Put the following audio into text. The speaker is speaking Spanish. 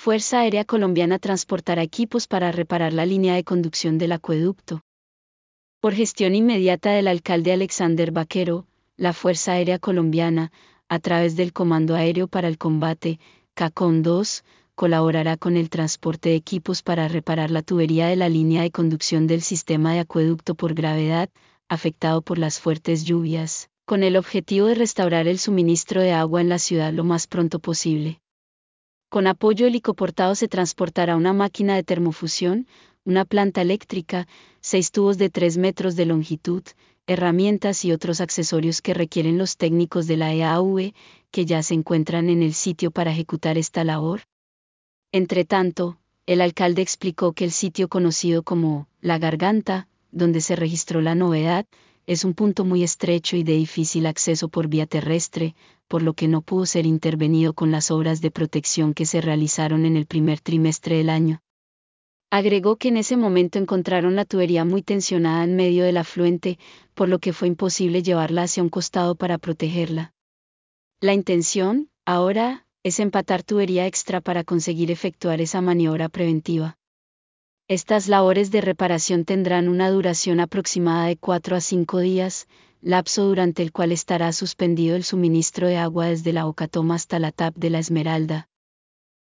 Fuerza Aérea Colombiana transportará equipos para reparar la línea de conducción del acueducto. Por gestión inmediata del alcalde Alexander Vaquero, la Fuerza Aérea Colombiana, a través del Comando Aéreo para el Combate, CACOM-2, colaborará con el transporte de equipos para reparar la tubería de la línea de conducción del sistema de acueducto por gravedad, afectado por las fuertes lluvias, con el objetivo de restaurar el suministro de agua en la ciudad lo más pronto posible. Con apoyo helicoportado se transportará una máquina de termofusión, una planta eléctrica, 6 tubos de 3 metros de longitud, herramientas y otros accesorios que requieren los técnicos de la EAV, que ya se encuentran en el sitio para ejecutar esta labor. Entretanto, el alcalde explicó que el sitio conocido como La Garganta, donde se registró la novedad, es un punto muy estrecho y de difícil acceso por vía terrestre, por lo que no pudo ser intervenido con las obras de protección que se realizaron en el primer trimestre del año. Agregó que en ese momento encontraron la tubería muy tensionada en medio del afluente, por lo que fue imposible llevarla hacia un costado para protegerla. La intención, ahora, es empatar tubería extra para conseguir efectuar esa maniobra preventiva. Estas labores de reparación tendrán una duración aproximada de 4 a 5 días, lapso durante el cual estará suspendido el suministro de agua desde la Bocatoma hasta la TAP de la Esmeralda.